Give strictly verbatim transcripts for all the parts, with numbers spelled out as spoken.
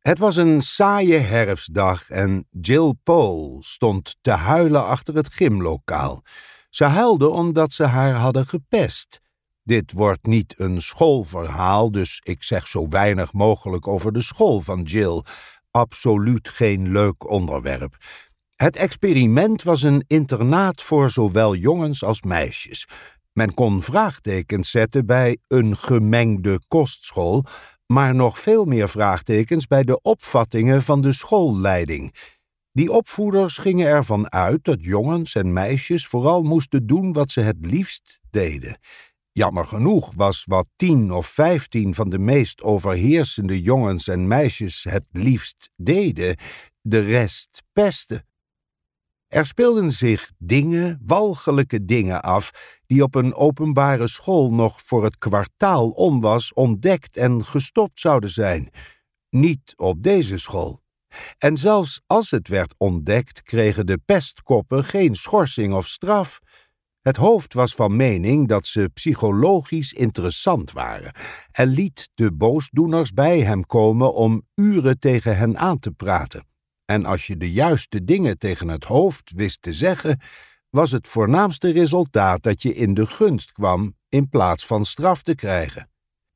Het was een saaie herfstdag en Jill Pole stond te huilen achter het gymlokaal. Ze huilde omdat ze haar hadden gepest. Dit wordt niet een schoolverhaal, dus ik zeg zo weinig mogelijk over de school van Jill. Absoluut geen leuk onderwerp. Het experiment was een internaat voor zowel jongens als meisjes. Men kon vraagtekens zetten bij een gemengde kostschool, maar nog veel meer vraagtekens bij de opvattingen van de schoolleiding. Die opvoeders gingen ervan uit dat jongens en meisjes vooral moesten doen wat ze het liefst deden. Jammer genoeg was wat tien of vijftien van de meest overheersende jongens en meisjes het liefst deden, de rest pesten. Er speelden zich dingen, walgelijke dingen af, die op een openbare school nog voor het kwartaal om was ontdekt en gestopt zouden zijn. Niet op deze school. En zelfs als het werd ontdekt, kregen de pestkoppen geen schorsing of straf. Het hoofd was van mening dat ze psychologisch interessant waren en liet de boosdoeners bij hem komen om uren tegen hen aan te praten. En als je de juiste dingen tegen het hoofd wist te zeggen, was het voornaamste resultaat dat je in de gunst kwam in plaats van straf te krijgen.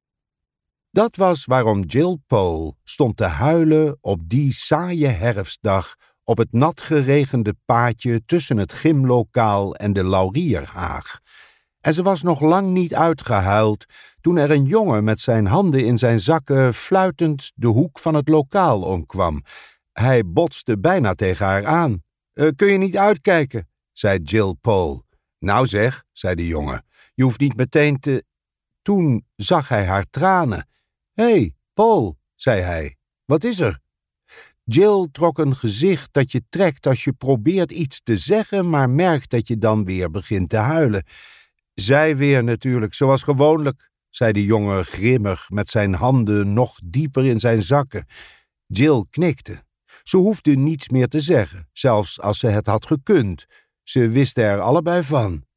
Dat was waarom Jill Pole stond te huilen op die saaie herfstdag op het nat geregende paadje tussen het gymlokaal en de laurierhaag. En ze was nog lang niet uitgehuild toen er een jongen met zijn handen in zijn zakken fluitend de hoek van het lokaal omkwam. Hij botste bijna tegen haar aan. Uh, kun je niet uitkijken, zei Jill Pole. Nou zeg, zei de jongen, je hoeft niet meteen te... Toen zag hij haar tranen. Hé, hey, Pole, zei hij, wat is er? Jill trok een gezicht dat je trekt als je probeert iets te zeggen, maar merkt dat je dan weer begint te huilen. Zij weer natuurlijk, zoals gewoonlijk, zei de jongen grimmig met zijn handen nog dieper in zijn zakken. Jill knikte. Ze hoefde niets meer te zeggen, zelfs als ze het had gekund. Ze wisten er allebei van.